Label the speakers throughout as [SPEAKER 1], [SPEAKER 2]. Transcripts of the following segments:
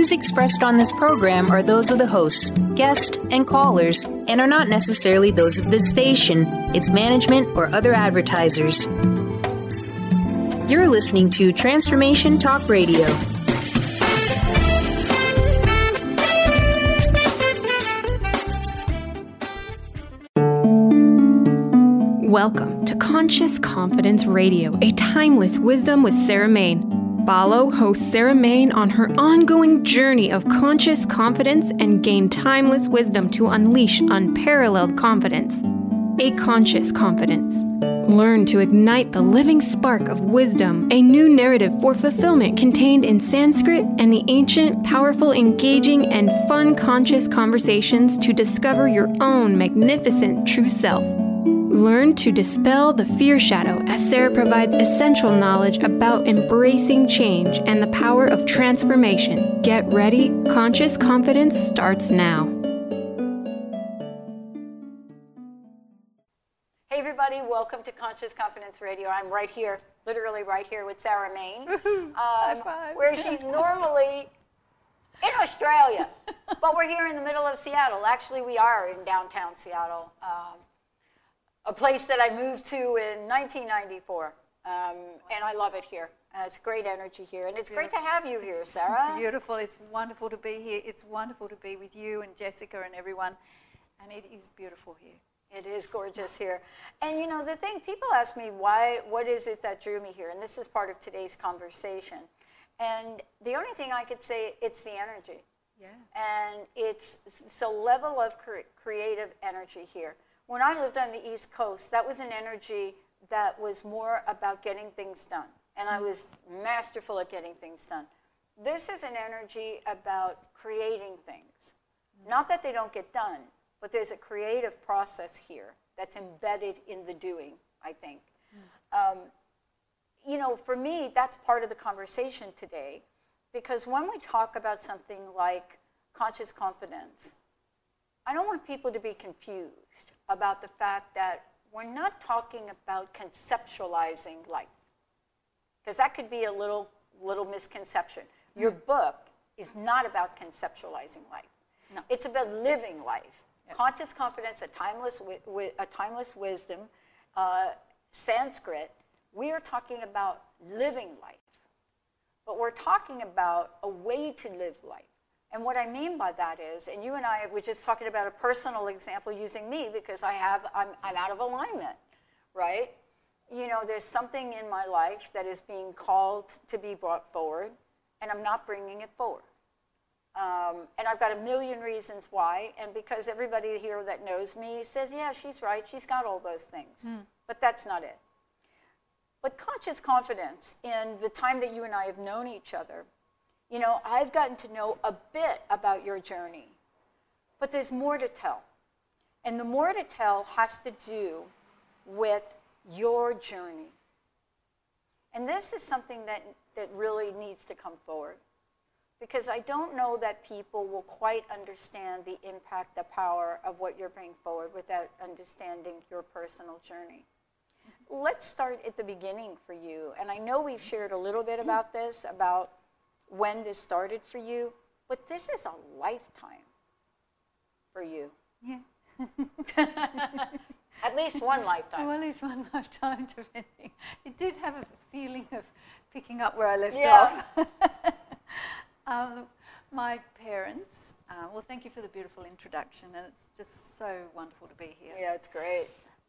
[SPEAKER 1] views expressed on this program are those of the hosts, guests, and callers, and are not necessarily those of this station, its management, or other advertisers. You're listening to Transformation Talk Radio.
[SPEAKER 2] Welcome to Conscious Confidence Radio, a timeless wisdom with Sarah Main. Follow host Sarah Main on her ongoing journey of conscious confidence and gain timeless wisdom to unleash unparalleled confidence. A conscious confidence. Learn to ignite the living spark of wisdom, a new narrative for fulfillment contained in Sanskrit and the ancient, powerful, engaging, and fun conscious conversations to discover your own magnificent true self. Learn to dispel the fear shadow as Sarah provides essential knowledge about embracing change and the power of transformation. Get ready. Conscious Confidence starts now.
[SPEAKER 3] Hey everybody, welcome to Conscious Confidence Radio. I'm right here, literally right here with Sarah Main, where she's normally in Australia, but we're here in the middle of Seattle. Actually, we are in downtown Seattle. A place that I moved to in 1994, and I love it here. It's great energy here, and it's great to have you here, Sarah.
[SPEAKER 4] Beautiful. It's wonderful to be here. It's wonderful to be with you and Jessica and everyone, and it is beautiful here.
[SPEAKER 3] It is gorgeous here. And you know, the thing, people ask me what is it that drew me here, and this is part of today's conversation. And the only thing I could say, it's the energy.
[SPEAKER 4] Yeah.
[SPEAKER 3] And it's a level of creative energy here. When I lived on the East Coast, that was an energy that was more about getting things done. And I was masterful at getting things done. This is an energy about creating things. Not that they don't get done, but there's a creative process here that's embedded in the doing, I think. You know, for me, that's part of the conversation today. Because when we talk about something like conscious confidence, I don't want people to be confused about the fact that we're not talking about conceptualizing life. Because that could be a little misconception. Your book is not about conceptualizing life.
[SPEAKER 4] No.
[SPEAKER 3] It's about living life.
[SPEAKER 4] Yep.
[SPEAKER 3] Conscious confidence, a timeless wisdom, Sanskrit. We are talking about living life. But we're talking about a way to live life. And what I mean by that is, and you and I were just talking about a personal example using me because I'm out of alignment, right? You know, there's something in my life that is being called to be brought forward, and I'm not bringing it forward. And I've got a million reasons why, and because everybody here that knows me says, yeah, she's right, she's got all those things. But that's not it. But conscious confidence, in the time that you and I have known each other, you know, I've gotten to know a bit about your journey, but there's more to tell. And the more to tell has to do with your journey. And this is something that really needs to come forward, because I don't know that people will quite understand the impact, the power of what you're bringing forward without understanding your personal journey. Let's start at the beginning for you. And I know we've shared a little bit about this, about when this started for you, but this is a lifetime for you.
[SPEAKER 4] Yeah.
[SPEAKER 3] At least one lifetime.
[SPEAKER 4] Well, at least one lifetime, depending. It did have a feeling of picking up where I left off. My parents, well, thank you for the beautiful introduction, and it's just so wonderful to be here.
[SPEAKER 3] Yeah, it's great.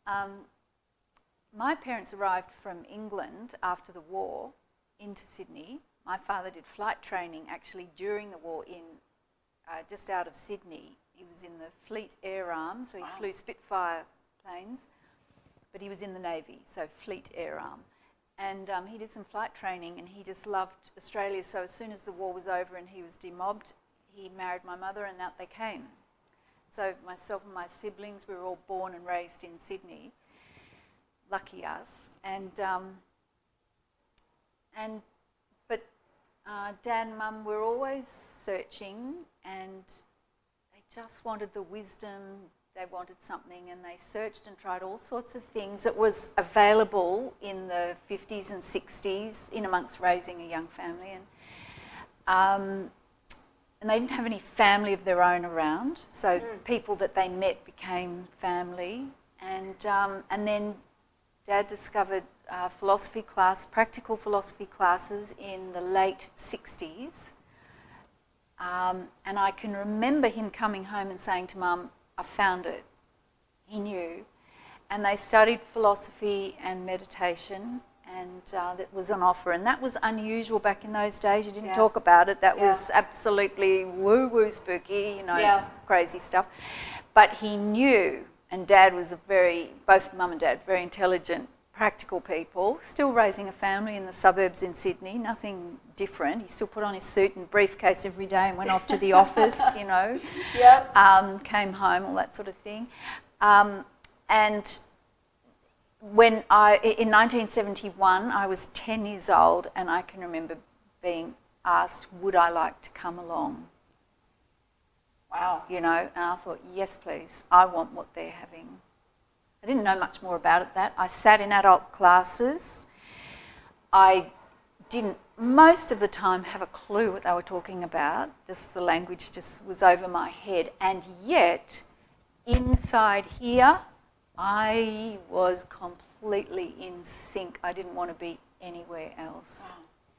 [SPEAKER 4] My parents arrived from England after the war into Sydney. My father did flight training actually during the war in just out of Sydney. He was in the Fleet Air Arm, so he flew Spitfire planes, but he was in the Navy, so Fleet Air Arm. And he did some flight training, and he just loved Australia, so as soon as the war was over and he was demobbed, he married my mother, and out they came. So myself and my siblings, we were all born and raised in Sydney. Lucky us. Dad and Mum were always searching, and they just wanted the wisdom, they wanted something, and they searched and tried all sorts of things that was available in the 50s and 60s in amongst raising a young family. and they didn't have any family of their own around, so people that they met became family. And then Dad discovered philosophy class, practical philosophy classes in the late 60s. And I can remember him coming home and saying to Mum, I found it. He knew. And they studied philosophy and meditation, and that was on offer. And that was unusual back in those days. You didn't talk about it. That was absolutely woo-woo spooky, you know, crazy stuff. But he knew, and Dad was both Mum and Dad, very intelligent, practical people, still raising a family in the suburbs in Sydney, nothing different. He still put on his suit and briefcase every day and went off to the office, you know, came home, all that sort of thing. And when in 1971, I was 10 years old, and I can remember being asked, would I like to come along?
[SPEAKER 3] Wow.
[SPEAKER 4] You know, and I thought, yes, please, I want what they're having. I didn't know much more about it that. I sat in adult classes. I didn't, most of the time, have a clue what they were talking about. Just the language just was over my head. And yet, inside here, I was completely in sync. I didn't want to be anywhere else.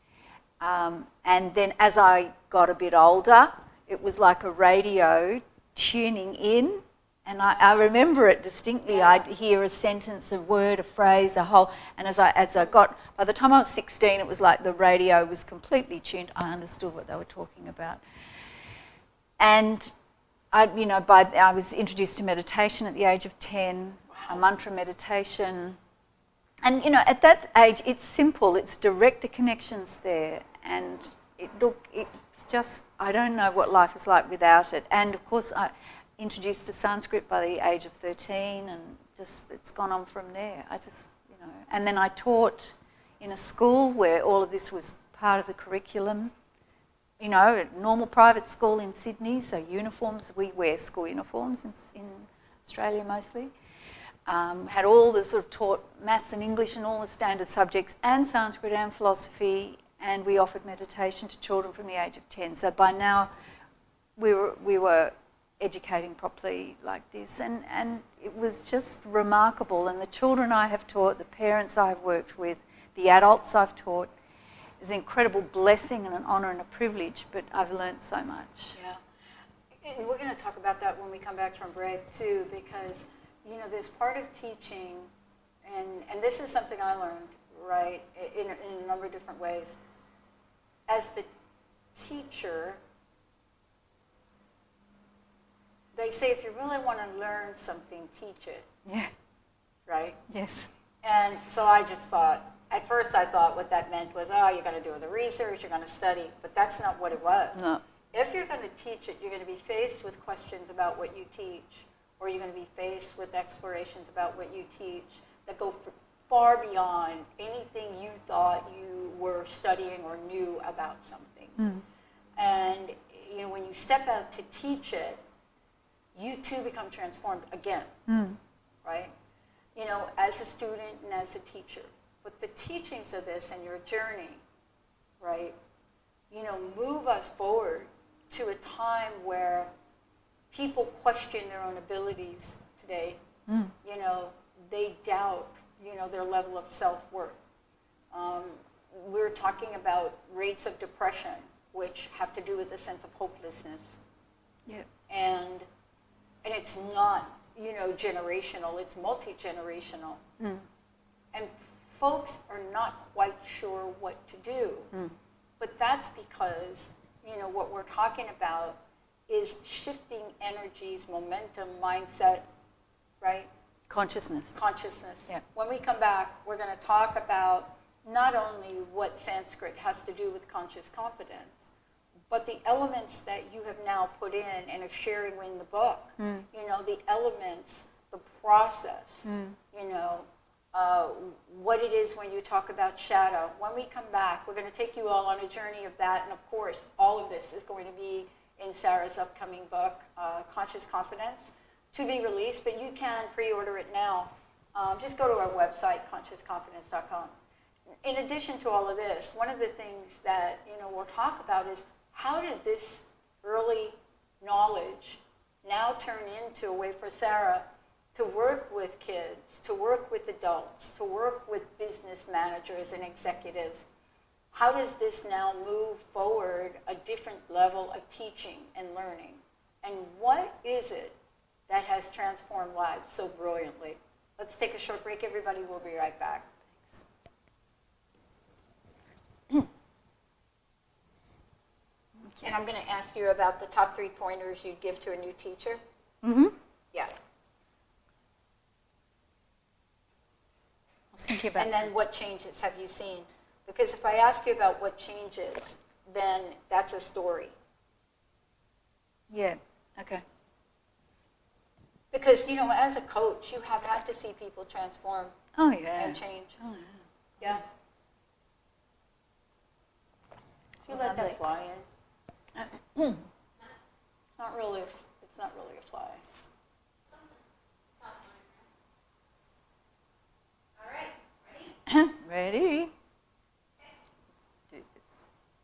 [SPEAKER 4] And then as I got a bit older, it was like a radio tuning in. And I remember it distinctly. I'd hear a sentence, a word, a phrase, a whole. And as I got, by the time I was 16, it was like the radio was completely tuned. I understood what they were talking about. And I was introduced to meditation at the age of 10, a mantra meditation. And, you know, at that age, it's simple. It's direct, the connections there. And it's just, I don't know what life is like without it. And, of course, I introduced to Sanskrit by the age of 13, and just it's gone on from there. And then I taught in a school where all of this was part of the curriculum. You know, a normal private school in Sydney, so uniforms, we wear school uniforms in Australia mostly. Had all the sort of taught maths and English and all the standard subjects, and Sanskrit and philosophy, and we offered meditation to children from the age of 10. So by now we were educating properly like this, and it was just remarkable. And the children I have taught, the parents I've worked with, the adults I've taught, is an incredible blessing and an honour and a privilege, but I've learnt so much.
[SPEAKER 3] Yeah. And we're going to talk about that when we come back from break too, because, you know, there's part of teaching, and this is something I learned, right, in a number of different ways. As the teacher, they say if you really want to learn something, teach it.
[SPEAKER 4] Yeah.
[SPEAKER 3] Right?
[SPEAKER 4] Yes.
[SPEAKER 3] And so I just thought, at first I thought what that meant was, oh, you're going to do the research, you're going to study, but that's not what it was.
[SPEAKER 4] No.
[SPEAKER 3] If you're going to teach it, you're going to be faced with questions about what you teach, or you're going to be faced with explorations about what you teach that go far beyond anything you thought you were studying or knew about something. And, you know, when you step out to teach it, you too become transformed again, right? You know, as a student and as a teacher. But the teachings of this and your journey, right, you know, move us forward to a time where people question their own abilities today. You know, they doubt, you know, their level of self-worth. We're talking about rates of depression, which have to do with a sense of hopelessness.
[SPEAKER 4] Yeah.
[SPEAKER 3] And it's not, you know, generational, it's multi-generational. And folks are not quite sure what to do. But that's because, you know, what we're talking about is shifting energies, momentum, mindset, right?
[SPEAKER 4] Consciousness.
[SPEAKER 3] Consciousness.
[SPEAKER 4] Yeah.
[SPEAKER 3] When we come back, we're going to talk about not only what Sanskrit has to do with conscious confidence, but the elements that you have now put in and are sharing in the book. You know, the elements, the process, you know, what it is when you talk about shadow. When we come back, we're going to take you all on a journey of that. And of course, all of this is going to be in Sarah's upcoming book, Conscious Confidence, to be released. But you can pre-order it now. Just go to our website, consciousconfidence.com. In addition to all of this, one of the things that, you know, we'll talk about is how did this early knowledge now turn into a way for Sarah to work with kids, to work with adults, to work with business managers and executives? How does this now move forward a different level of teaching and learning? And what is it that has transformed lives so brilliantly? Let's take a short break, everybody. We'll be right back. Thanks. Okay. And I'm going to ask you about the top 3 pointers you'd give to a new teacher.
[SPEAKER 4] Mm-hmm.
[SPEAKER 3] Yeah.
[SPEAKER 4] I was thinking about
[SPEAKER 3] And then what changes have you seen? Because if I ask you about what changes, then that's a story.
[SPEAKER 4] Yeah, okay.
[SPEAKER 3] Because, you know, as a coach, you have had to see people transform
[SPEAKER 4] Oh, yeah.
[SPEAKER 3] and change.
[SPEAKER 4] Oh, yeah.
[SPEAKER 3] Yeah. If you let that fly in. It's not really a fly.
[SPEAKER 4] Ready? Do this.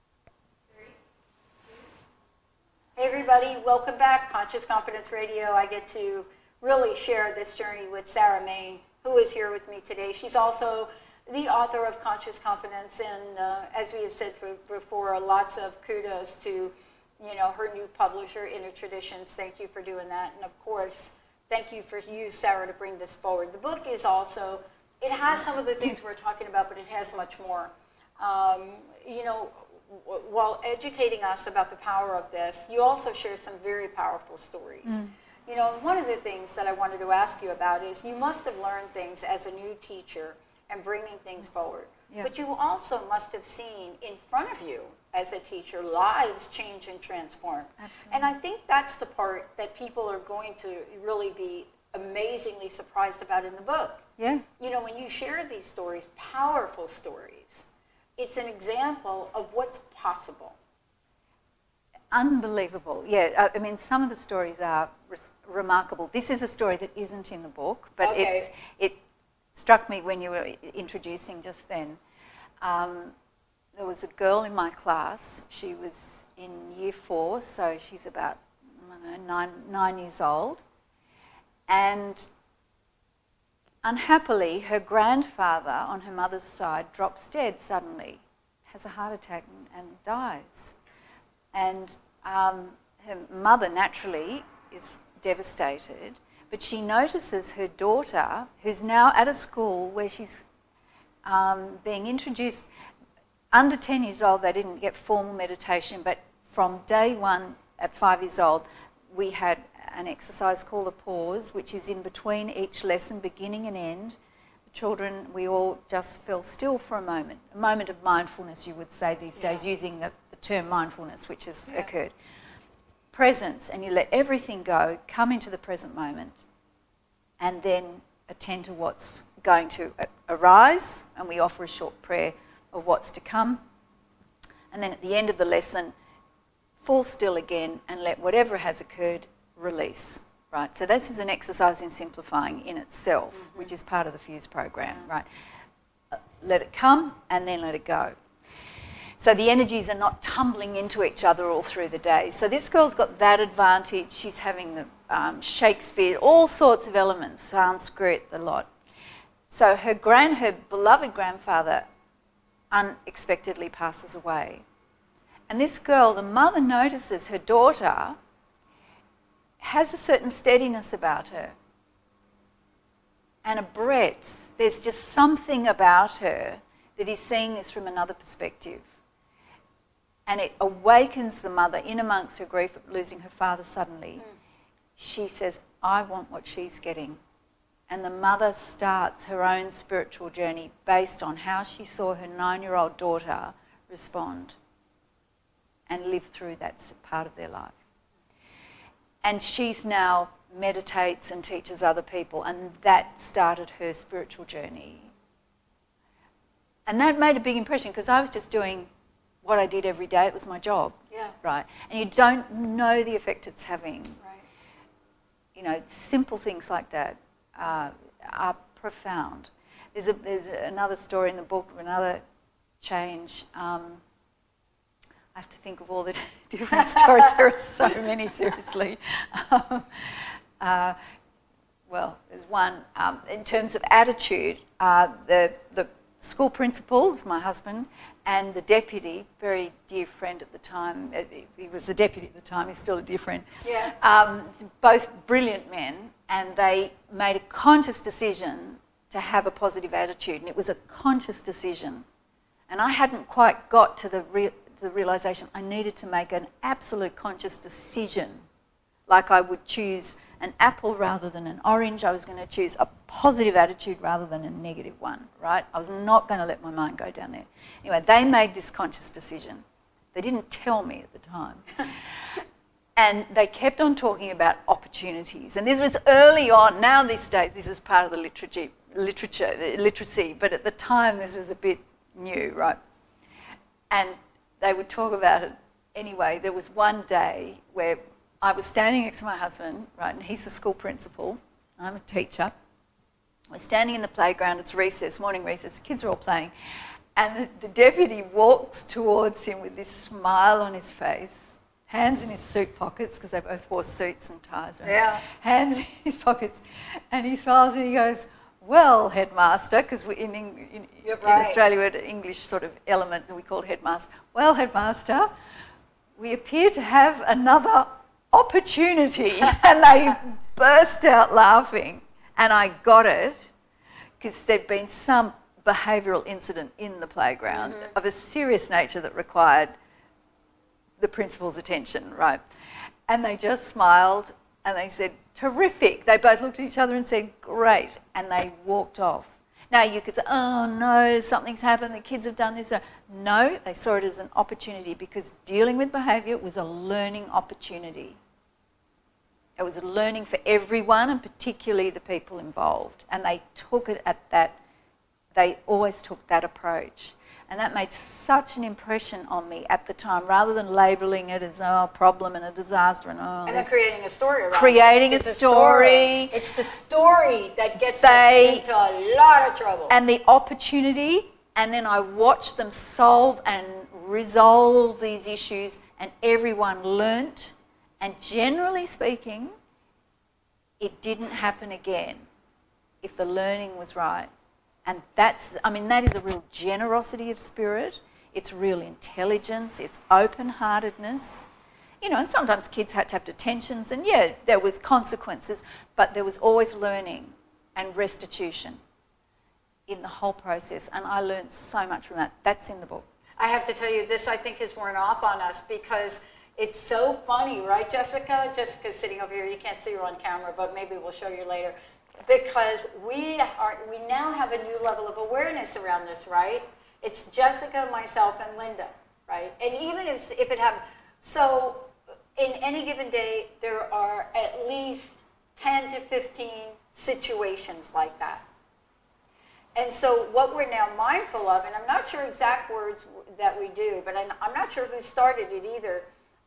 [SPEAKER 3] Hey everybody, welcome back. Conscious Confidence Radio. I get to really share this journey with Sarah Main, who is here with me today. She's also the author of Conscious Confidence, and as we have said before, lots of kudos to, you know, her new publisher, Inner Traditions. Thank you for doing that, and of course, thank you for you, Sarah, to bring this forward. The book is also, it has some of the things we're talking about, but it has much more. You know, while educating us about the power of this, you also share some very powerful stories. You know, one of the things that I wanted to ask you about is you must have learned things as a new teacher and bringing things forward. Yeah. But you also must have seen in front of you as a teacher lives change and transform. Absolutely. And I think that's the part that people are going to really be amazingly surprised about in the book.
[SPEAKER 4] Yeah.
[SPEAKER 3] You know, when you share these stories, powerful stories, it's an example of what's possible.
[SPEAKER 4] Unbelievable. Yeah, I mean, some of the stories are remarkable. This is a story that isn't in the book, but
[SPEAKER 3] okay.
[SPEAKER 4] It struck me when you were introducing just then. There was a girl in my class. She was in year 4, so she's about, I don't know, 9 years old. And unhappily, her grandfather on her mother's side drops dead suddenly, has a heart attack and dies. And her mother naturally is devastated, but she notices her daughter, who's now at a school where she's being introduced. Under 10 years old, they didn't get formal meditation, but from day 1 at 5 years old, we had an exercise called a pause, which is in between each lesson, beginning and end. The children, we all just fell still for a moment of mindfulness, you would say these days, using the term mindfulness, which has occurred. Presence, and you let everything go, come into the present moment, and then attend to what's going to arise, and we offer a short prayer of what's to come. And then at the end of the lesson, fall still again and let whatever has occurred release, right? So this is an exercise in simplifying in itself, which is part of the FUSE program, right? Let it come and then let it go. So the energies are not tumbling into each other all through the day. So this girl's got that advantage. She's having the Shakespeare, all sorts of elements, Sanskrit, the lot. So her beloved grandfather unexpectedly passes away. And this girl, the mother notices her daughter has a certain steadiness about her and a breadth. There's just something about her that is seeing this from another perspective. And it awakens the mother in amongst her grief of losing her father suddenly. She says, I want what she's getting. And the mother starts her own spiritual journey based on how she saw her 9-year-old daughter respond and live through that part of their life. And she's now meditates and teaches other people, and that started her spiritual journey. And that made a big impression because I was just doing what I did every day. It was my job, right? And you don't know the effect it's having.
[SPEAKER 3] Right.
[SPEAKER 4] You know, simple things like that are profound. There's another story in the book of another change. I have to think of all the different stories. There are so many, seriously. Well, there's one. In terms of attitude, the school principal was my husband, and the deputy, very dear friend at the time, he was the deputy at the time, he's still a dear friend, both brilliant men, and they made a conscious decision to have a positive attitude, and it was a conscious decision. And I hadn't quite got to the realisation I needed to make an absolute conscious decision, like I would choose an apple rather than an orange. I was going to choose a positive attitude rather than a negative one, right? I was not going to let my mind go down there. Anyway, they made this conscious decision. They didn't tell me at the time. And they kept on talking about opportunities. And this was early on. Now these days, this is part of the literacy, but at the time, this was a bit new, right? And they would talk about it anyway. There was one day where I was standing next to my husband, right, and he's the school principal, I'm a teacher. We're standing in the playground, it's recess, morning recess, the kids are all playing, and the deputy walks towards him with this smile on his face, hands in his suit pockets, because they both wore suits and ties, right?
[SPEAKER 3] Yeah.
[SPEAKER 4] Hands in his pockets, and he smiles and he goes, "Well, headmaster," because in Australia we had an English sort of element that we called headmaster. "Well, headmaster, we appear to have another opportunity." And they burst out laughing, and I got it because there'd been some behavioural incident in the playground of a serious nature that required the principal's attention, right? And they just smiled and they said, "Terrific." They both looked at each other and said, "Great," and they walked off. Now you could say, "Oh no, something's happened, the kids have done this." No, they saw it as an opportunity, because dealing with behaviour was a learning opportunity. It was a learning for everyone, and particularly the people involved. And they took it at that, they always took that approach. And that made such an impression on me at the time, rather than labelling it as a problem and a disaster and
[SPEAKER 3] then creating a story around
[SPEAKER 4] creating
[SPEAKER 3] it.
[SPEAKER 4] a story.
[SPEAKER 3] It's the story that gets us into a lot of trouble.
[SPEAKER 4] And the opportunity, and then I watched them solve and resolve these issues, and everyone learnt. And generally speaking, it didn't happen again if the learning was right. And that is a real generosity of spirit. It's real intelligence. It's open-heartedness. And sometimes kids had to have detentions, and there was consequences, but there was always learning and restitution in the whole process. And I learned so much from that. That's in the book.
[SPEAKER 3] I have to tell you, this I think has worn off on us, because it's so funny, right, Jessica? Jessica's sitting over here. You can't see her on camera, but maybe we'll show you later. Because we now have a new level of awareness around this, right? It's Jessica, myself, and Linda, right? And even if it happens, so in any given day, there are at least 10 to 15 situations like that. And so what we're now mindful of, and I'm not sure exact words that we do, but I'm not sure who started it either,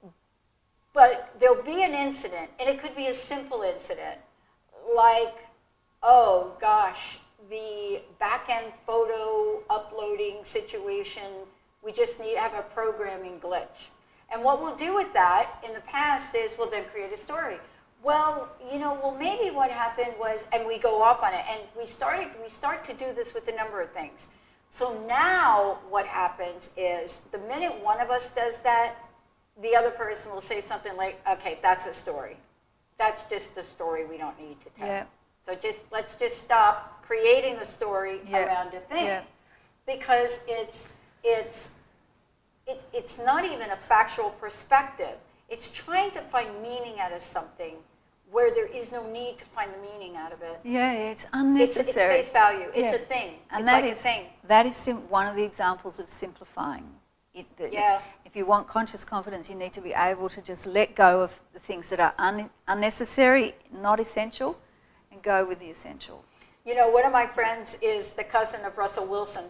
[SPEAKER 3] but there'll be an incident, and it could be a simple incident, like, oh gosh, the back-end photo uploading situation, we just need to have a programming glitch. And what we'll do with that in the past is we'll then create a story. Well, maybe what happened was, and we go off on it, and we start to do this with a number of things. So now what happens is, the minute one of us does that, the other person will say something like, "Okay, that's a story. That's just the story we don't need to tell."
[SPEAKER 4] Yeah.
[SPEAKER 3] So let's just stop creating a story around a thing, because it's not even a factual perspective. It's trying to find meaning out of something where there is no need to find the meaning out of it.
[SPEAKER 4] Yeah, it's unnecessary.
[SPEAKER 3] It's face value. It's a thing.
[SPEAKER 4] And
[SPEAKER 3] it's a thing.
[SPEAKER 4] That is one of the examples of simplifying. If you want conscious confidence, you need to be able to just let go of the things that are unnecessary, not essential, and go with the essential.
[SPEAKER 3] One of my friends is the cousin of Russell Wilson.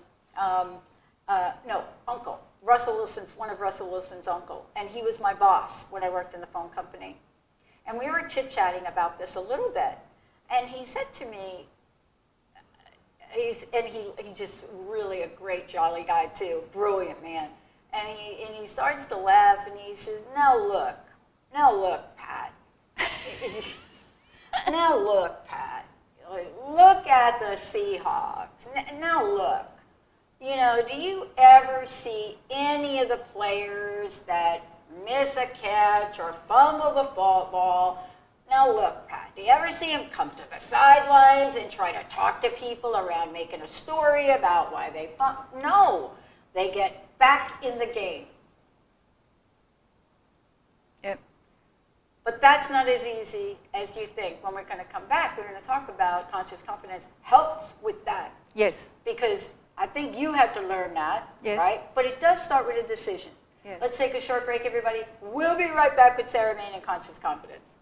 [SPEAKER 3] Uncle. Russell Wilson's one of Russell Wilson's uncle, and he was my boss when I worked in the phone company. And we were chit-chatting about this a little bit, and he said to me, he's just really a great jolly guy too, brilliant man. And he starts to laugh and he says, now look, Pat. Now look, Pat. Look at the Seahawks. Now look. You know, do you ever see any of the players that miss a catch or fumble the football? Now look, Pat, do you ever see them come to the sidelines and try to talk to people around making a story about why they fumbled? No, they get back in the game.
[SPEAKER 4] Yep.
[SPEAKER 3] But that's not as easy as you think. When we're going to come back, we're going to talk about conscious confidence helps with that.
[SPEAKER 4] Yes.
[SPEAKER 3] Because I think you have to learn that,
[SPEAKER 4] yes.
[SPEAKER 3] right? But it does start with a decision.
[SPEAKER 4] Yes.
[SPEAKER 3] Let's take a short break, everybody. We'll be right back with Sarah Main and Conscious Confidence.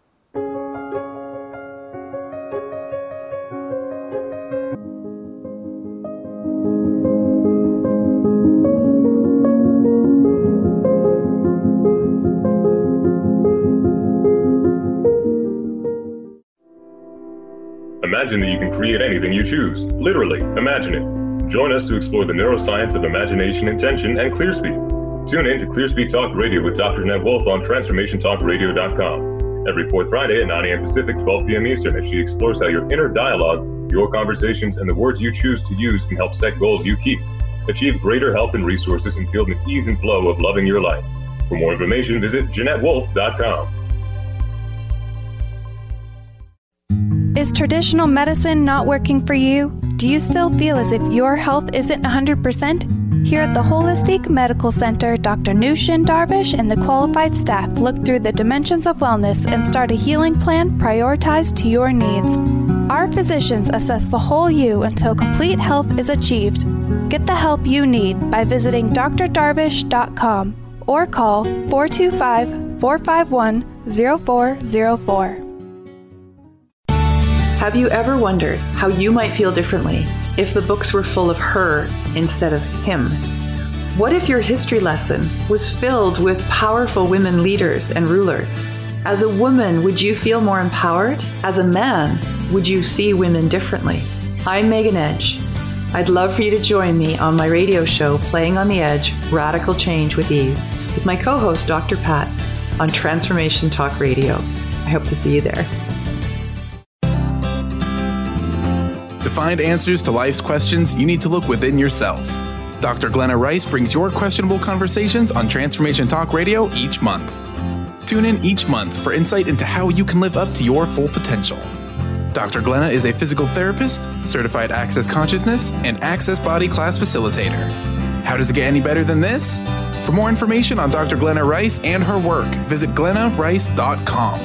[SPEAKER 5] Imagine that you can create anything you choose. Literally, imagine it. Join us to explore the neuroscience of imagination, intention, and ClearSpeak. Tune in to ClearSpeak Talk Radio with Dr. Jeanette Wolfe on TransformationTalkRadio.com. Every fourth Friday at 9 a.m. Pacific, 12 p.m. Eastern, as she explores how your inner dialogue, your conversations, and the words you choose to use can help set goals you keep. Achieve greater health and resources and feel the ease and flow of loving your life. For more information, visit JeanetteWolfe.com.
[SPEAKER 6] Is traditional medicine not working for you? Do you still feel as if your health isn't 100%? Here at the Holistic Medical Center, Dr. Nushin Darvish and the qualified staff look through the dimensions of wellness and start a healing plan prioritized to your needs. Our physicians assess the whole you until complete health is achieved. Get the help you need by visiting drdarvish.com or call 425-451-0404.
[SPEAKER 7] Have you ever wondered how you might feel differently if the books were full of her instead of him? What if your history lesson was filled with powerful women leaders and rulers? As a woman, would you feel more empowered? As a man, would you see women differently? I'm Megan Edge. I'd love for you to join me on my radio show, Playing on the Edge, Radical Change with Ease, with my co-host, Dr. Pat, on Transformation Talk Radio. I hope to see you there.
[SPEAKER 8] To find answers to life's questions, you need to look within yourself. Dr. Glenna Rice brings your questionable conversations on Transformation Talk Radio each month. Tune in each month for insight into how you can live up to your full potential. Dr. Glenna is a physical therapist, certified Access Consciousness, and Access Body Class facilitator. How does it get any better than this? For more information on Dr. Glenna Rice and her work, visit glennarice.com.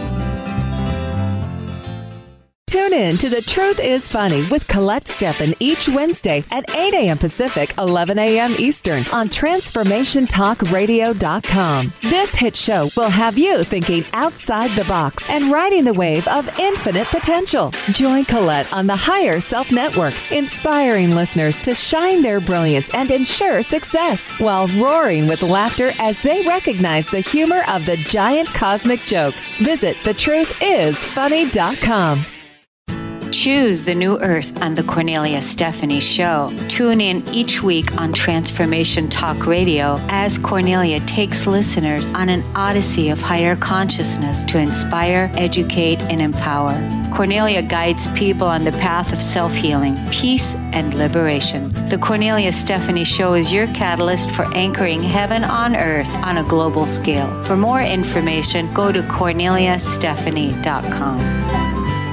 [SPEAKER 9] Tune in to The Truth is Funny with Colette Steffen each Wednesday at 8 a.m. Pacific, 11 a.m. Eastern on TransformationTalkRadio.com. This hit show will have you thinking outside the box and riding the wave of infinite potential. Join Colette on the Higher Self Network, inspiring listeners to shine their brilliance and ensure success while roaring with laughter as they recognize the humor of the giant cosmic joke. Visit TheTruthIsFunny.com.
[SPEAKER 10] Choose the new earth on the Cornelia Stephanie Show. Tune in each week on Transformation Talk Radio as Cornelia takes listeners on an odyssey of higher consciousness to inspire, educate, and empower. Cornelia guides people on the path of self-healing, peace, and liberation. The Cornelia Stephanie Show is your catalyst for anchoring heaven on earth on a global scale. For more information, go to CorneliaStephanie.com.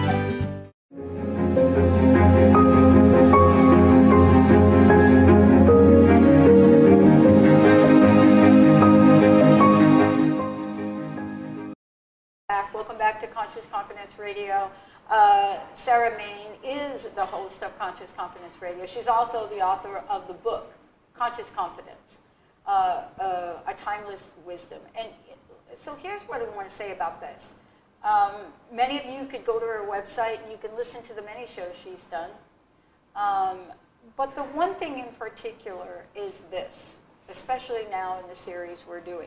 [SPEAKER 3] Welcome back to Conscious Confidence Radio. Sarah Main is the host of Conscious Confidence Radio. She's also the author of the book, Conscious Confidence, A Timeless Wisdom. And so here's what I want to say about this. Many of you could go to her website and you can listen to the many shows she's done. But the one thing in particular is this, especially now in the series we're doing.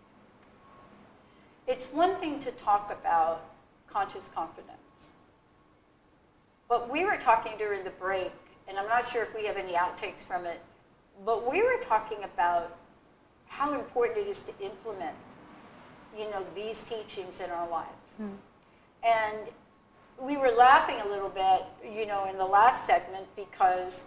[SPEAKER 3] It's one thing to talk about conscious confidence. But we were talking during the break, and I'm not sure if we have any outtakes from it, but we were talking about how important important it is to implement, these teachings in our lives. And we were laughing a little bit, in the last segment because,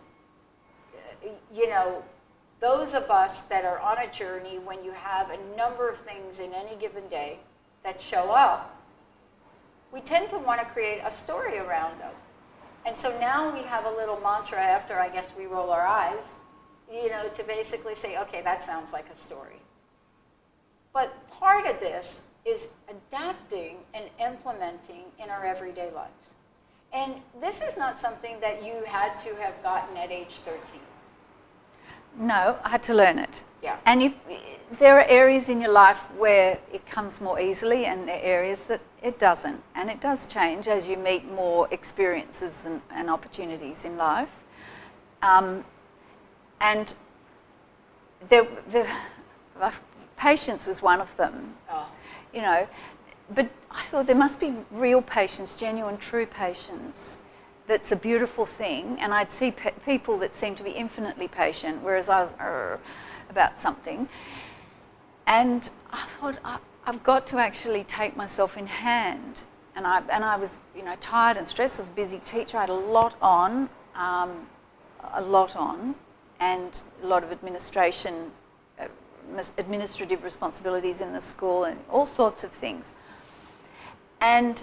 [SPEAKER 3] those of us that are on a journey, when you have a number of things in any given day that show up, we tend to want to create a story around them. And so now we have a little mantra after, I guess, we roll our eyes, to basically say, okay, that sounds like a story. But part of this is adapting and implementing in our everyday lives. And this is not something that you had to have gotten at age 13.
[SPEAKER 4] No, I had to learn it.
[SPEAKER 3] Yeah.
[SPEAKER 4] And there are areas in your life where it comes more easily and there are areas that it doesn't. And it does change as you meet more experiences and opportunities in life. And patience was one of them.
[SPEAKER 3] Oh.
[SPEAKER 4] But I thought there must be real patience, genuine, true patience. That's a beautiful thing, and I'd see people that seem to be infinitely patient, whereas I was about something. And I thought, I've got to actually take myself in hand. And I was, tired and stressed. I was a busy teacher. I had a lot on, and a lot of administrative responsibilities in the school, and all sorts of things. And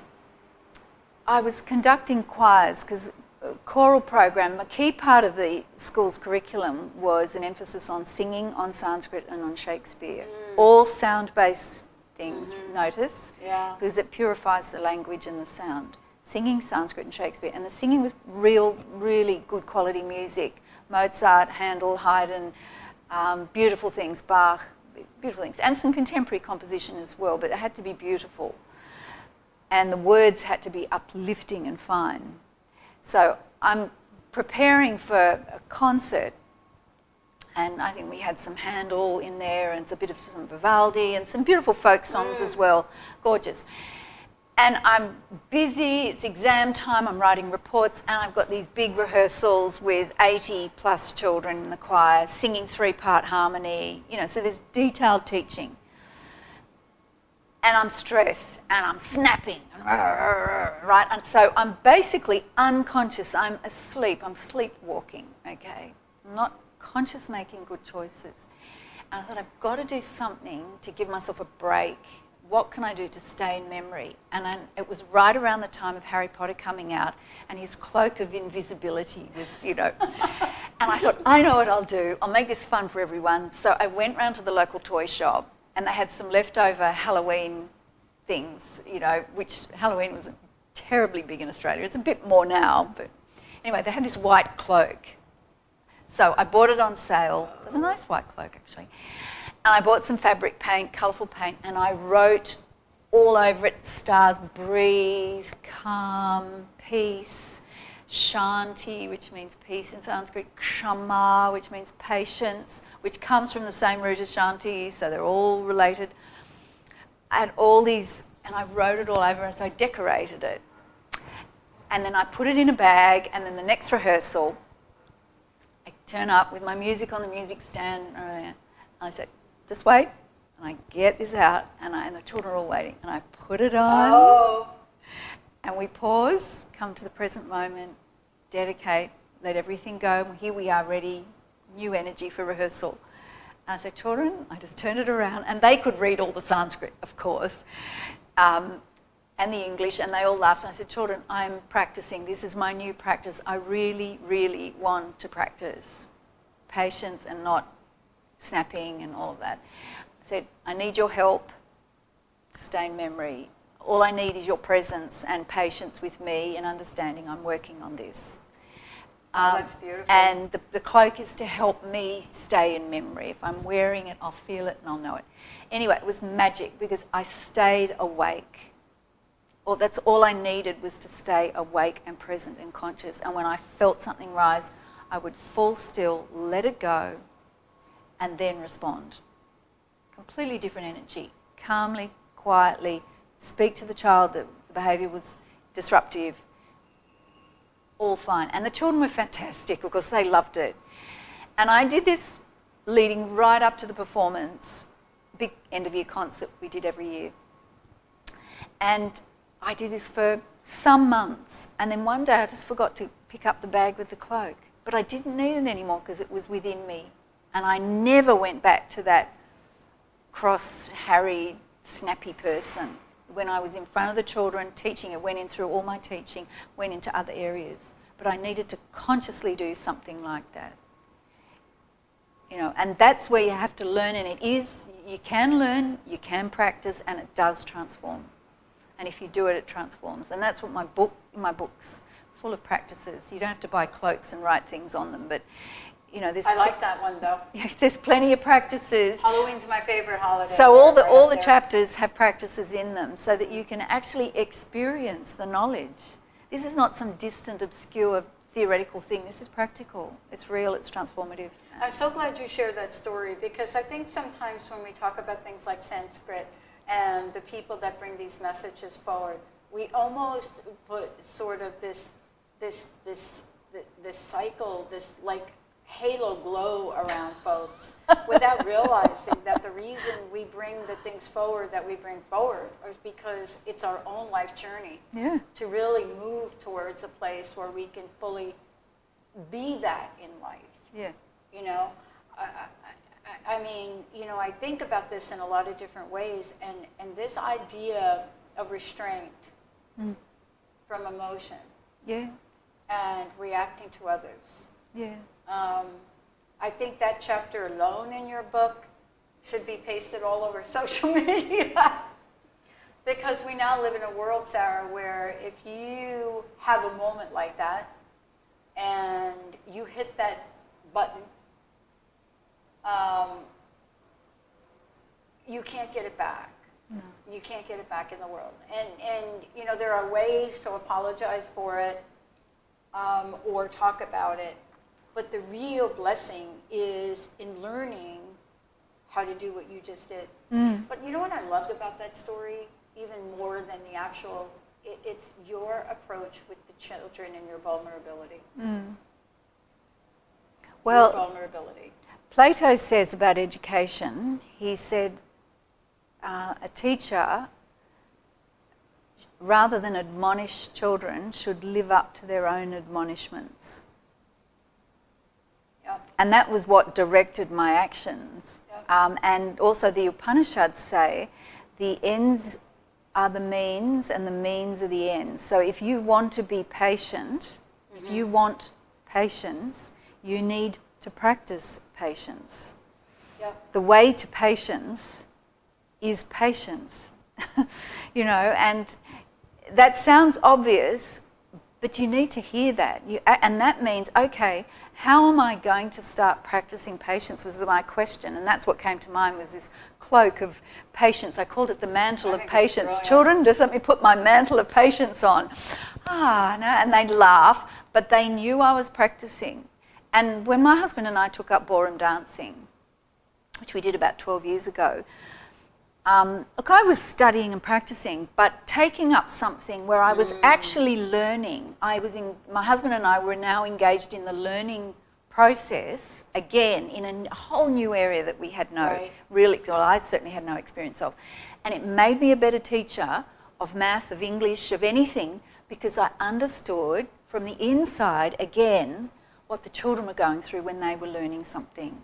[SPEAKER 4] I was conducting choirs because choral program, a key part of the school's curriculum was an emphasis on singing, on Sanskrit and on Shakespeare. All sound-based things, notice, because it purifies the language and the sound. Singing, Sanskrit and Shakespeare. And the singing was really good quality music. Mozart, Handel, Haydn, beautiful things, Bach, beautiful things. And some contemporary composition as well, but it had to be beautiful. And the words had to be uplifting and fine. So I'm preparing for a concert, and I think we had some Handel in there and a bit of some Vivaldi and some beautiful folk songs as well, gorgeous. And I'm busy, it's exam time, I'm writing reports, and I've got these big rehearsals with 80 plus children in the choir, singing 3-part harmony, so there's detailed teaching. And I'm stressed, and I'm snapping, right? And so I'm basically unconscious, I'm asleep, I'm sleepwalking, okay? I'm not conscious making good choices. And I thought, I've got to do something to give myself a break. What can I do to stay in memory? And it was right around the time of Harry Potter coming out, and his cloak of invisibility was, And I thought, I know what I'll do. I'll make this fun for everyone. So I went round to the local toy shop, and they had some leftover Halloween things, which Halloween was terribly big in Australia. It's a bit more now, but anyway, they had this white cloak. So I bought it on sale. It was a nice white cloak, actually. And I bought some fabric paint, colourful paint, and I wrote all over it stars: breathe, calm, peace, Shanti, which means peace in Sanskrit, Kshama, which means patience, which comes from the same root as Shanti, so they're all related. I had all these, and I wrote it all over, and so I decorated it. And then I put it in a bag, and then the next rehearsal, I turn up with my music on the music stand, and I said, just wait, and I get this out, and the children are all waiting, and I put it on, and we pause, come to the present moment, dedicate, let everything go. Here we are ready, new energy for rehearsal. And I said, children, I just turned it around, and they could read all the Sanskrit, of course, and the English, and they all laughed. And I said, children, I'm practicing. This is my new practice. I really, really want to practice patience and not snapping and all of that. I said, I need your help to stay in memory. All I need is your presence and patience with me and understanding I'm working on this.
[SPEAKER 3] That's beautiful.
[SPEAKER 4] And the cloak is to help me stay in memory. If I'm wearing it, I'll feel it and I'll know it. Anyway, it was magic because I stayed awake. Well, that's all I needed, was to stay awake and present and conscious. And when I felt something rise, I would fall still, let it go, and then respond. Completely different energy. Calmly, quietly, speak to the child that the behaviour was disruptive. All fine. And the children were fantastic because they loved it. And I did this leading right up to the performance. big end-of-year concert we did every year. And I did this for some months, and then one day I just forgot to pick up the bag with the cloak. But I didn't need it anymore because it was within me. And I never went back to that cross-harried, snappy person. When I was in front of the children teaching, it went in through all my teaching, went into other areas. But I needed to consciously do something like that. You know, and that's where you have to learn, and it is, you can learn, you can practice, and it does transform. And if you do it, it transforms. And that's what my book's full of practices. You don't have to buy cloaks and write things on them, but you know, there's
[SPEAKER 3] I like that one though.
[SPEAKER 4] Yes, there's plenty of practices.
[SPEAKER 3] Halloween's my favorite holiday.
[SPEAKER 4] So all the chapters have practices in them so that you can actually experience the knowledge. This is not some distant, obscure, theoretical thing. This is practical. It's real, it's transformative.
[SPEAKER 3] I'm so glad you shared that story, because I think sometimes when we talk about things like Sanskrit and the people that bring these messages forward, we almost put sort of this cycle, this like halo glow around folks without realizing that the reason we bring the things forward that we bring forward is because it's our own life journey to really move towards a place where we can fully be that in life. Yeah. You know, I mean, you know, I think about this in a lot of different ways, and this idea of restraint from emotion and reacting to others. Yeah. I think that chapter alone in your book should be pasted all over social media. Because we now live in a world, Sarah, where if you have a moment like that and you hit that button, you can't get it back. No. You can't get it back in the world. And you know, there are ways to apologize for it or talk about it. But the real blessing is in learning how to do what you just did. But you know what I loved about that story, even more than the actual, it's your approach with the children and your vulnerability.
[SPEAKER 4] Well,
[SPEAKER 3] your vulnerability.
[SPEAKER 4] Plato says about education, he said a teacher, rather than admonish children, should live up to their own admonishments. And that was what directed my actions. And also the Upanishads say the ends are the means and the means are the ends. So if you want to be patient, if you want patience, you need to practice patience. The way to patience is patience. You know, and that sounds obvious, but you need to hear that. And that means, okay, how am I going to start practicing patience was my question. And that's what came to mind, was this cloak of patience. I called it the mantle of patience. Children, just let me put my mantle of patience on. No, and they'd laugh, but they knew I was practicing. And when my husband and I took up ballroom dancing, which we did about 12 years ago, look, I was studying and practicing, but taking up something where I was actually learning. My husband and I were now engaged in the learning process, again, in a whole new area that we had I certainly had no experience of. And it made me a better teacher of math, of English, of anything, because I understood from the inside, again, what the children were going through when they were learning something.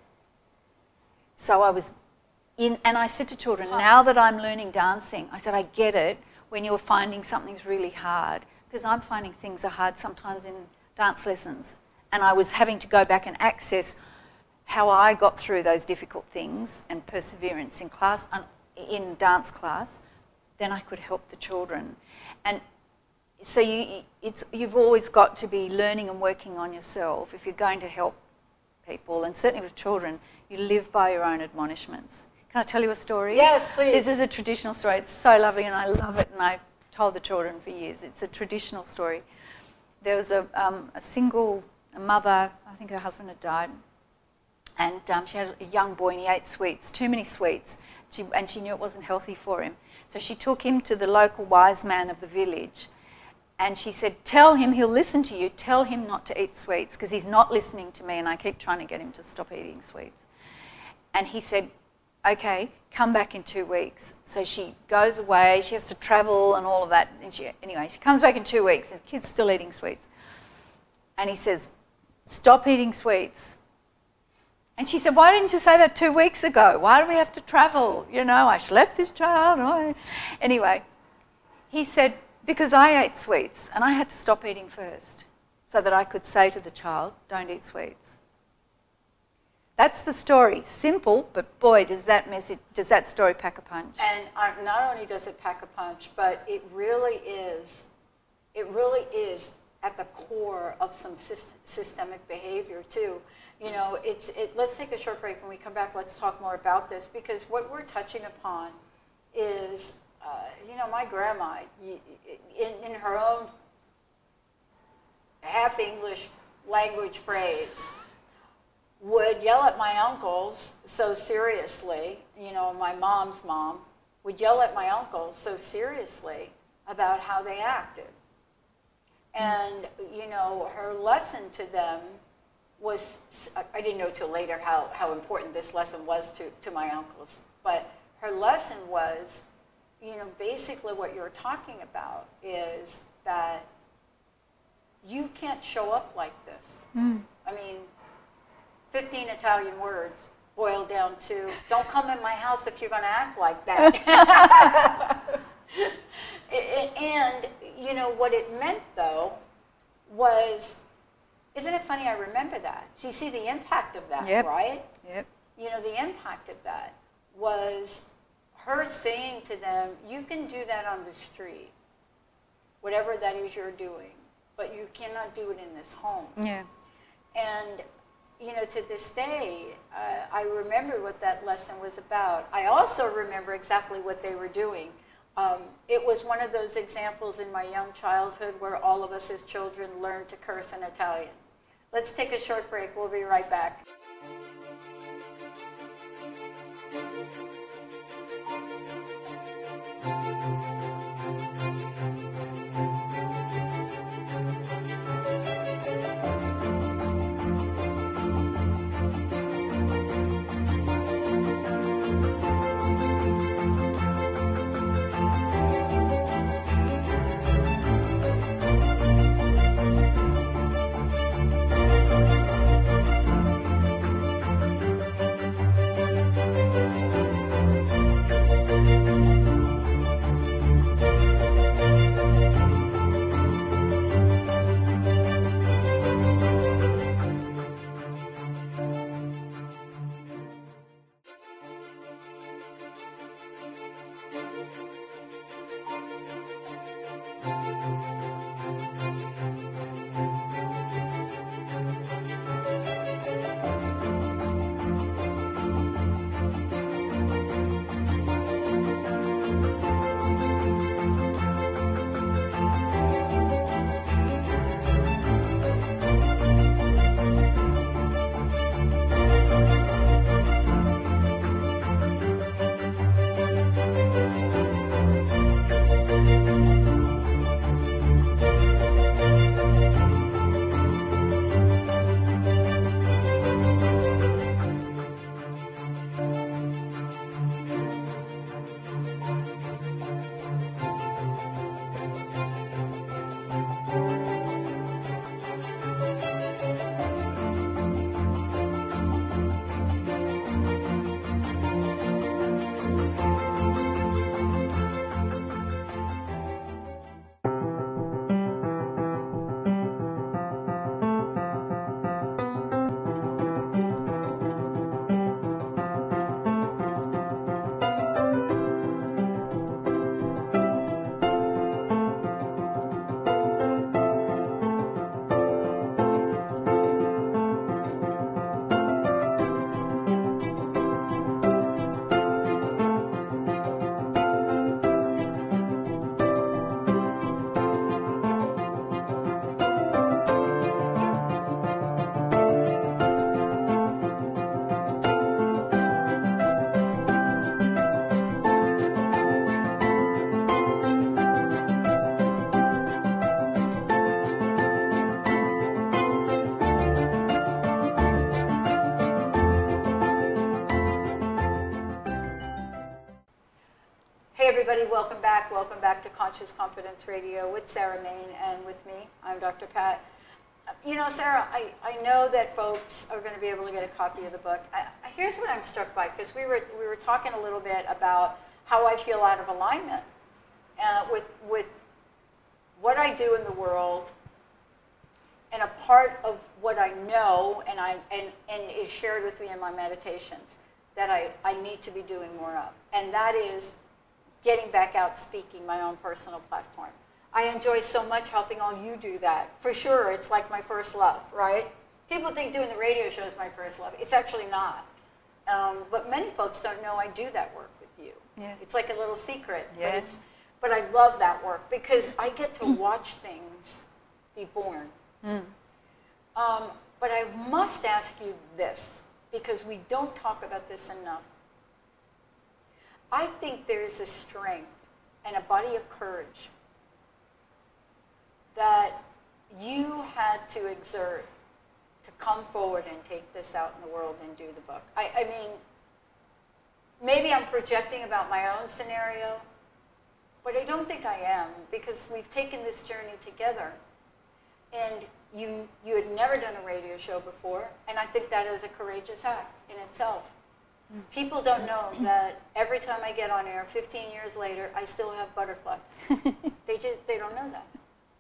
[SPEAKER 4] So I was and I said to children, now that I'm learning dancing, I said, I get it when you're finding something's really hard, because I'm finding things are hard sometimes in dance lessons. And I was having to go back and access how I got through those difficult things and perseverance in class, in dance class, then I could help the children. And so you've always got to be learning and working on yourself if you're going to help people, and certainly with children, you live by your own admonishments. Can I tell you a story?
[SPEAKER 3] Yes, please.
[SPEAKER 4] This is a traditional story. It's so lovely and I love it, and I've told the children for years. It's a traditional story. There was a single mother, I think her husband had died, and she had a young boy and he ate sweets, too many sweets, and she knew it wasn't healthy for him. So she took him to the local wise man of the village, and she said, tell him, he'll listen to you, tell him not to eat sweets, because he's not listening to me and I keep trying to get him to stop eating sweets. And he said, okay, come back in 2 weeks. So she goes away, she has to travel and all of that. And she comes back in 2 weeks, and the kid's still eating sweets. And he says, stop eating sweets. And she said, why didn't you say that 2 weeks ago? Why do we have to travel? You know, I schlepped this child. Anyway, he said, because I ate sweets and I had to stop eating first so that I could say to the child, don't eat sweets. That's the story. Simple, but boy, does that story pack a punch.
[SPEAKER 3] And not only does it pack a punch, but it really is at the core of some systemic behavior too. You know, let's take a short break. When we come back, let's talk more about this, because what we're touching upon is, my grandma, in her own half-English language phrase, would yell at my uncles so seriously, my mom's mom would yell at my uncles so seriously about how they acted. And, her lesson to them was, I didn't know till later how important this lesson was to my uncles, but her lesson was, basically what you're talking about is that you can't show up like this. I mean, 15 Italian words boiled down to, don't come in my house if you're going to act like that. And, what it meant, though, was, isn't it funny, I remember that. So you see the impact of that,
[SPEAKER 4] yep.
[SPEAKER 3] Right?
[SPEAKER 4] Yep.
[SPEAKER 3] The impact of that was her saying to them, you can do that on the street, whatever that is you're doing, but you cannot do it in this home.
[SPEAKER 4] Yeah.
[SPEAKER 3] And, to this day, I remember what that lesson was about. I also remember exactly what they were doing. It was one of those examples in my young childhood where all of us as children learned to curse in Italian. Let's take a short break. We'll be right back. Hey everybody, welcome back. Welcome back to Conscious Confidence Radio with Sarah Main and with me. I'm Dr. Pat. You know, Sarah, I know that folks are going to be able to get a copy of the book. Here's what I'm struck by, because we were talking a little bit about how I feel out of alignment with what I do in the world, and a part of what I know and is shared with me in my meditations that I need to be doing more of. And that is getting back out speaking my own personal platform. I enjoy so much helping all you do that. For sure, it's like my first love, right? People think doing the radio show is my first love. It's actually not. But many folks don't know I do that work with you.
[SPEAKER 4] Yeah.
[SPEAKER 3] It's like a little secret.
[SPEAKER 4] Yeah.
[SPEAKER 3] But I love that work because I get to watch things be born.
[SPEAKER 4] Mm.
[SPEAKER 3] But I must ask you this, because we don't talk about this enough. I think there's a strength and a body of courage that you had to exert to come forward and take this out in the world and do the book. I mean, maybe I'm projecting about my own scenario, but I don't think I am, because we've taken this journey together. And you had never done a radio show before, and I think that is a courageous act in itself. People don't know that every time I get on air, 15 years later, I still have butterflies. They don't know that.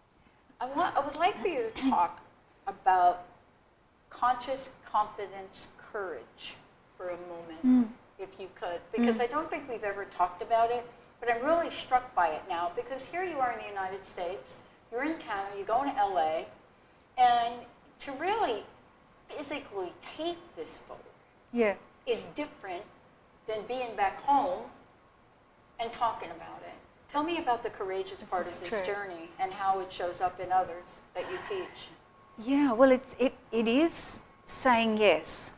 [SPEAKER 3] I would like for you to talk about conscious confidence courage for a moment, if you could, because I don't think we've ever talked about it, but I'm really struck by it now, because here you are in the United States, you're in Canada, you're going to LA, and to really physically take this forward is different than being back home and talking about it. Tell me about the courageous part of this journey and how it shows up in others that you teach.
[SPEAKER 4] Yeah, well, it is saying yes.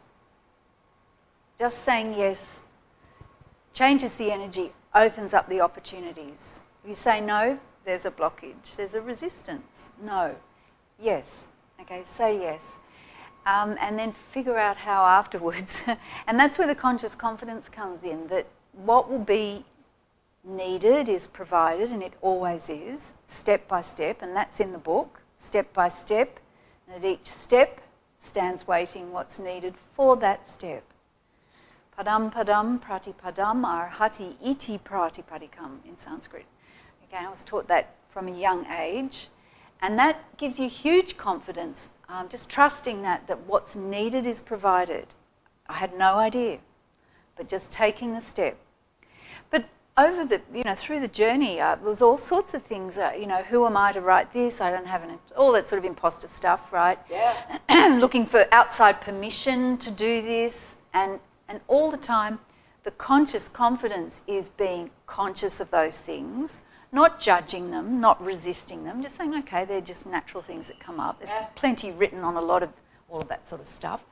[SPEAKER 4] Just saying yes changes the energy, opens up the opportunities. If you say no, there's a blockage, there's a resistance. No, yes. Okay, say yes. And then figure out how afterwards. And that's where the conscious confidence comes in, that what will be needed is provided, and it always is, step by step, and that's in the book, step by step. And at each step stands waiting what's needed for that step. Padam padam pratipadam arhati iti pratipadikam in Sanskrit. Okay, I was taught that from a young age, and that gives you huge confidence, just trusting that what's needed is provided. I had no idea, but just taking the step. But over the, through the journey, there was all sorts of things, who am I to write this? I don't have all that sort of imposter stuff, right?
[SPEAKER 3] Yeah.
[SPEAKER 4] Looking for outside permission to do this, and all the time, the conscious confidence is being conscious of those things, not judging them, not resisting them, just saying, okay, they're just natural things that come up. There's plenty written on all of that sort of stuff.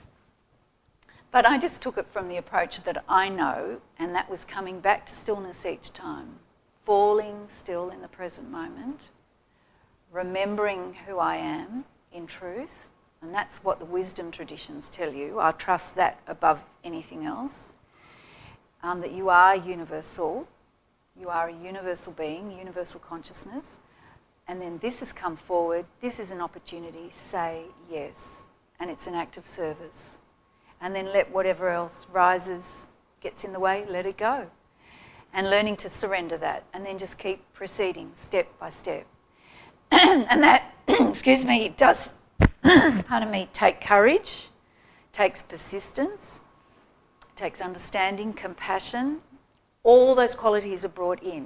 [SPEAKER 4] But I just took it from the approach that I know, and that was coming back to stillness each time, falling still in the present moment, remembering who I am in truth, and that's what the wisdom traditions tell you. I trust that above anything else, that you are universal. You are a universal being, universal consciousness. And then this has come forward. This is an opportunity. Say yes. And it's an act of service. And then let whatever else rises, gets in the way, let it go. And learning to surrender that. And then just keep proceeding step by step. And that, excuse me, it does, pardon me, take courage, takes persistence, takes understanding, compassion. All those qualities are brought in.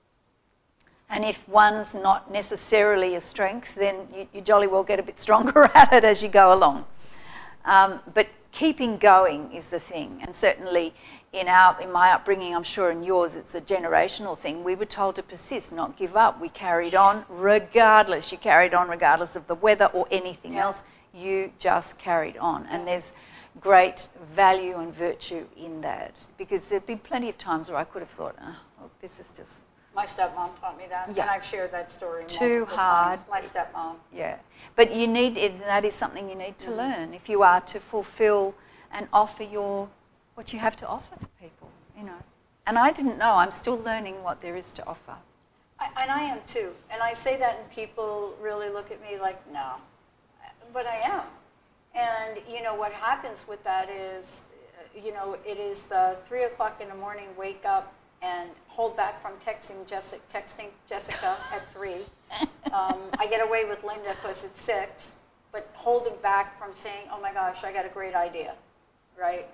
[SPEAKER 4] And if one's not necessarily a strength, then you jolly well get a bit stronger at it as you go along. But keeping going is the thing. And certainly in my upbringing, I'm sure in yours, it's a generational thing. We were told to persist, not give up. We carried on regardless. You carried on regardless of the weather or anything else. You just carried on. And there's great value and virtue in that, because there'd be plenty of times where I could have thought, well, this is just...
[SPEAKER 3] My stepmom taught me that, and I've shared that story
[SPEAKER 4] too hard.
[SPEAKER 3] Times. My stepmom.
[SPEAKER 4] Yeah, but you need it. That is something you need to learn if you are to fulfill and offer what you have to offer to people. And I didn't know. I'm still learning what there is to offer.
[SPEAKER 3] And I am too. And I say that and people really look at me like, no. But I am. And, you know, what happens with that is, you know, it is 3 o'clock in the morning, wake up and hold back from texting Jessica at 3. I get away with Linda because it's 6, but holding back from saying, oh my gosh, I got a great idea, right?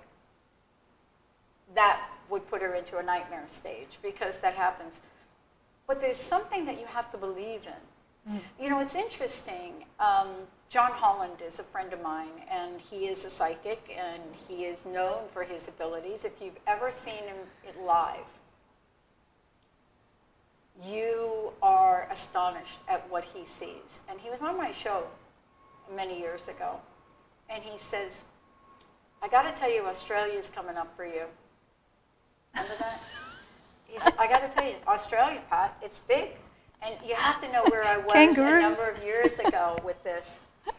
[SPEAKER 3] That would put her into a nightmare stage because that happens. But there's something that you have to believe in. You know, it's interesting. John Holland is a friend of mine, and he is a psychic, and he is known for his abilities. If you've ever seen him live, you are astonished at what he sees. And he was on my show many years ago, and he says, I got to tell you, Australia's coming up for you. Remember that? He said, I got to tell you, Australia, Pat, it's big. And you have to know where I was a number of years ago with this.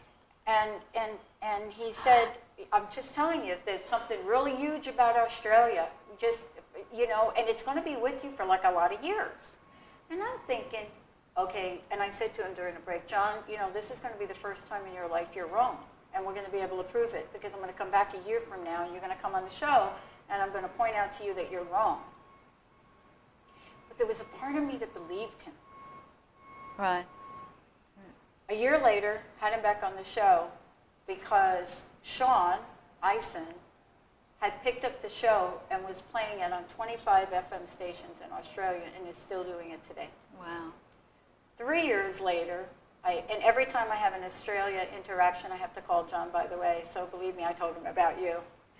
[SPEAKER 3] And he said, I'm just telling you, there's something really huge about Australia. Just, you know, and it's going to be with you for like a lot of years. And I'm thinking, okay, and I said to him during the break, John, you know, this is going to be the first time in your life you're wrong. And we're going to be able to prove it because I'm going to come back a year from now and you're going to come on the show and I'm going to point out to you that you're wrong. But there was a part of me that believed him.
[SPEAKER 4] Right.
[SPEAKER 3] A year later, had him back on the show because Sean Eisen had picked up the show and was playing it on 25 FM stations in Australia and is still doing it today.
[SPEAKER 4] Wow.
[SPEAKER 3] 3 years later, and every time I have an Australia interaction, I have to call John, by the way, so believe me, I told him about you.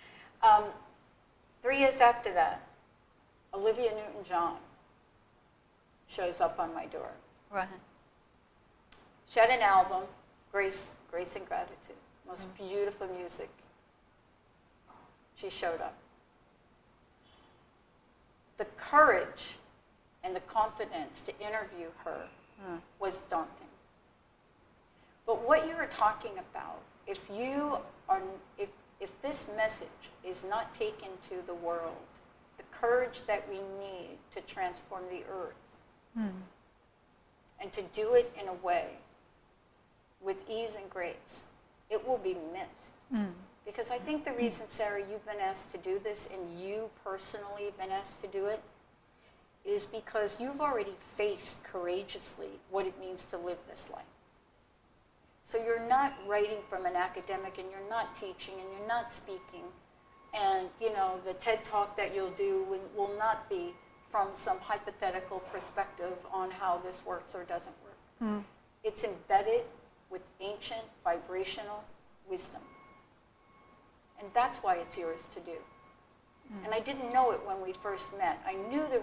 [SPEAKER 3] 3 years after that, Olivia Newton-John shows up on my door.
[SPEAKER 4] Right.
[SPEAKER 3] She had an album, Grace and Gratitude, most beautiful music. She showed up. The courage and the confidence to interview her was daunting. But what you were talking about, if this message is not taken to the world, the courage that we need to transform the earth, and to do it in a way with ease and grace, it will be missed. Because I think the reason, Sarah, you've been asked to do this, and you personally been asked to do it, is because you've already faced courageously what it means to live this life. So you're not writing from an academic, and you're not teaching, and you're not speaking, and you know the TED Talk that you'll do will not be from some hypothetical perspective on how this works or doesn't work. It's embedded with ancient vibrational wisdom. And that's why it's yours to do. And I didn't know it when we first met. I knew it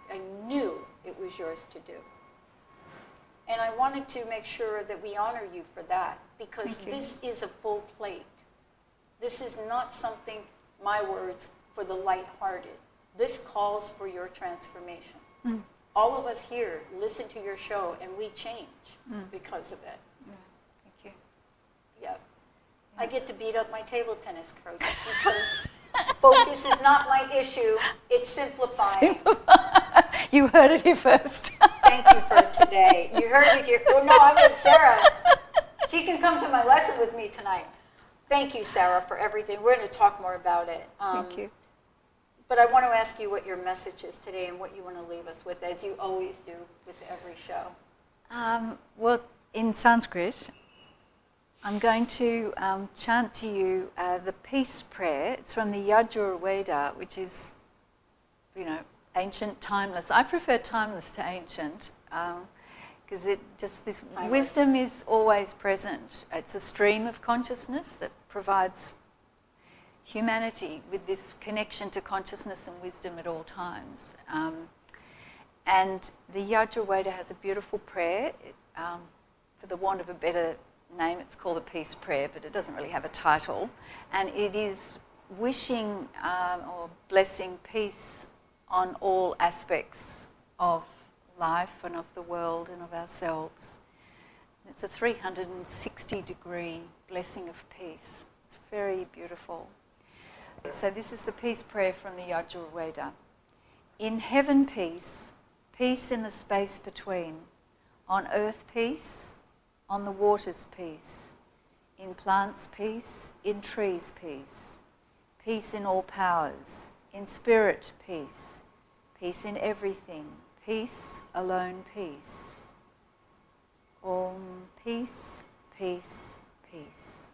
[SPEAKER 3] was yours to do. And I wanted to make sure that we honor you for that, because this is a full plate. This is not something, my words, for the lighthearted. This calls for your transformation. All of us here listen to your show and we change because of it.
[SPEAKER 4] Thank you.
[SPEAKER 3] Yeah. I get to beat up my table tennis coach because focus is not my issue, it's simplifying.
[SPEAKER 4] You heard it here first.
[SPEAKER 3] Thank you for today. You heard it here. Oh no, I mean Sarah. She can come to my lesson with me tonight. Thank you, Sarah, for everything. We're going to talk more about it.
[SPEAKER 4] Thank you.
[SPEAKER 3] But I want to ask you what your message is today and what you want to leave us with, as you always do with every show.
[SPEAKER 4] Well, in Sanskrit, I'm going to chant to you the peace prayer. It's from the Yajur Veda, which is, you know, ancient, timeless. I prefer timeless to ancient because this wisdom is always present. It's a stream of consciousness that provides humanity with this connection to consciousness and wisdom at all times. And the Yajur Veda has a beautiful prayer. For the want of a better name, it's called the Peace Prayer, but it doesn't really have a title. And it is wishing or blessing peace on all aspects of life and of the world and of ourselves. It's a 360-degree blessing of peace. It's very beautiful. So this is the peace prayer from the Yajur Veda. In heaven peace, peace in the space between. On earth peace, on the waters peace. In plants peace, in trees peace. Peace in all powers, in spirit peace. Peace in everything, peace, alone peace. Om, peace, peace, peace.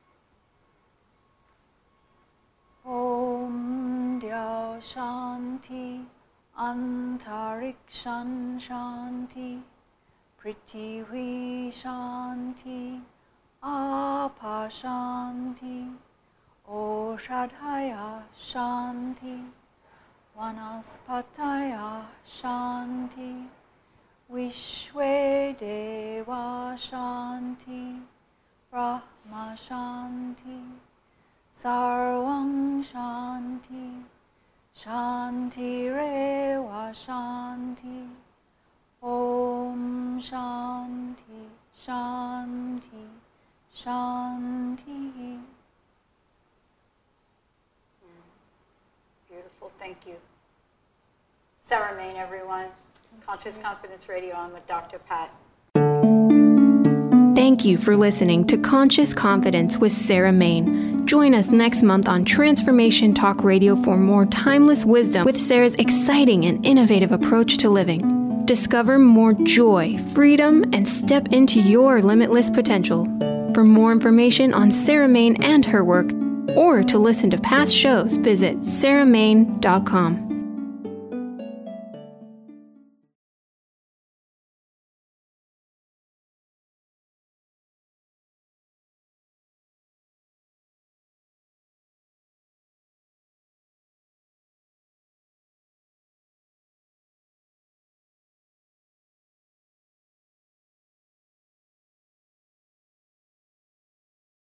[SPEAKER 4] Om Dhyau Shanti, Antarikshan Shanti, Prithvi Shanti, Apa Shanti, Oshadhaya Shanti, Vanaspataya Shanti, Vishwe Deva Shanti, Brahma Shanti, Sarvang Shanti, Shanti Reva Shanti, Om Shanti, Shanti, Shanti.
[SPEAKER 3] Beautiful, thank you. Sarah Main, everyone. Conscious Confidence Radio, I'm with Dr. Pat.
[SPEAKER 2] Thank you for listening to Conscious Confidence with Sarah Main. Join us next month on Transformation Talk Radio for more timeless wisdom with Sarah's exciting and innovative approach to living. Discover more joy, freedom, and step into your limitless potential. For more information on Sarah Main and her work, or to listen to past shows, visit sarahmain.com.